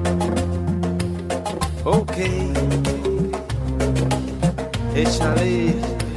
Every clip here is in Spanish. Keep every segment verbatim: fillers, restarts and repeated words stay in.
Ok, échale.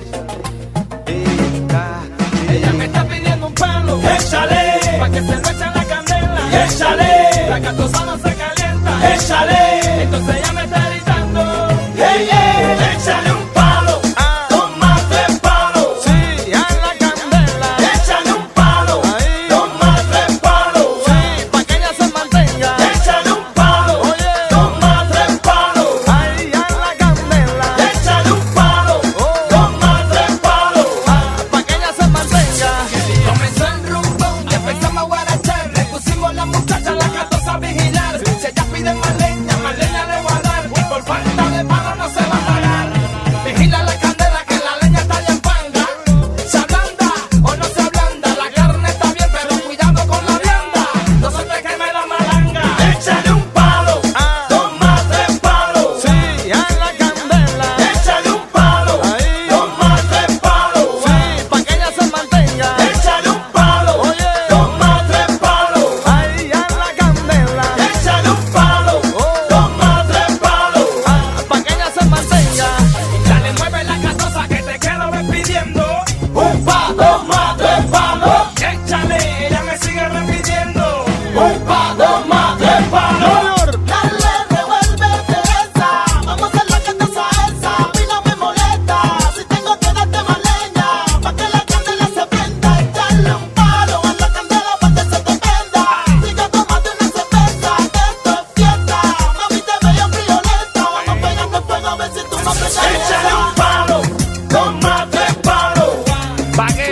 Ella me está pidiendo un palo, échale, pa' que se lo eche la candela, échale, la catosa no se calienta, échale, entonces ella me está gritando, hey, yeah, échale un palo, ah, toma tres palos, Sí, a la candela. échale un palo, Ahí. toma tres palos, Sí, pa' que ella se mantenga. échale un palo, Oye. toma tres palos, Ahí a la candela. échale un palo, Oh. toma tres palos. Ah, pa' que ella se mantenga. Comenzó el rumbón y empezamos a guarachar. Le pusimos la muchacha a la catosa a vigilar. Si ella pide más leña, más leña le voy a dar. Y por falta de palo no se va a pagar. Vigila la candela que la leña está bien panga. ¿Se ablanda o no se ablanda? La carne está bien, pero cuidado con la vianda. No se te queme la malanga. Échale un palo, Ah. toma tres palos. Sí, a la candela. Échale un palo, Ahí. toma tres palos. Sí, pa' que ella se mantenga. Échale un palo, Oye. toma tres palos. Ahí a la candela. Échale un palo, Oh. toma tres palos. Ah, pa' que ella se mantenga. Dale, mueve la catosa que te quedo pidiendo. Un palo, más tres palos. Échale, ella me sigue repitiendo. Un palo, más tres palos. Dale, revuélvete esa, vamos a hacer la catosa esa, a mí no me molesta, si tengo que darte más leña, pa' que la candela se prenda, echarle un palo a la candela pa' que se te prenda, sigue tomando una cerveza, que esto es fiesta, mami te veo violenta, vamos pegando fuego a ver si tú no prendes. Échale un palo, toma tres palos. ¿Pa' qué?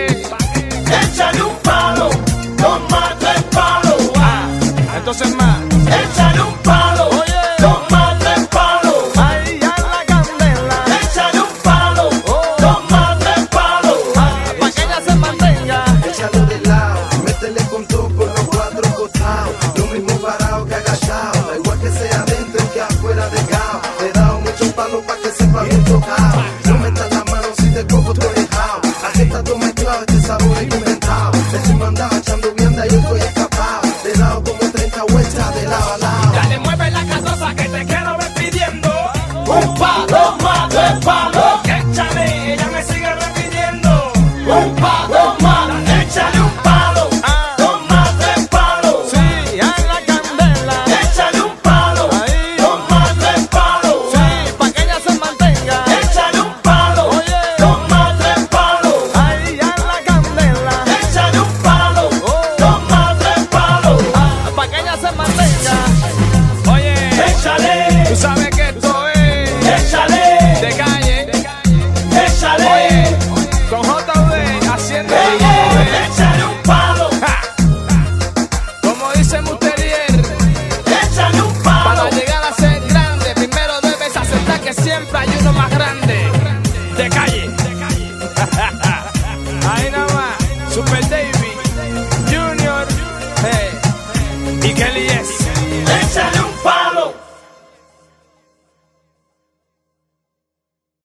Échale un palo, toma tres palos. Ah, entonces más. Échale un palo, Oye. toma tres palos. Ahí a la candela. Échale un palo, Oh. toma tres palos. Ah, pa' que ella se mantenga. Échalo de lado, métele con todo por los cuatro costados. Lo mismo parado que agachado, da igual que sea dentro que afuera de cao. Le he dado muchos palos pa' que sepa bien tocado. No metas la mano si te cojo tu dejado. Aquí está todo mezclado, este sabor es inventado. Estoy mandado echando vianda y yo estoy escapado. Le he dado como treinta vueltas de lado a lado. Dale, mueve la catosa que te quiero ver pidiendo. Un palo, más tres palos. Échale, ella me sigue repitiendo. Un palo, más, échale un palo. Ah. Toma tres palos. Sí, a la candela. Échale un palo. Ahí. Toma tres palos. Sí, pa' que ella se mantenga. Échale un palo. Oye. Toma tres palos. Ahí a la candela. Échale un palo. Oh. Toma tres palos. Ah, pa' que ella se mantenga. Oye, Échale. tú sabes que esto es Échale. de calle. Échale. Oye, con J U D haciendo Ey, la ey, moda. échale un palo. Ja. Como dice Musterier, Échale un palo. para llegar a ser grande, primero debes aceptar que siempre hay uno más grande. De calle. Ahí nada más. Super David, Junior, hey, y Kelly S.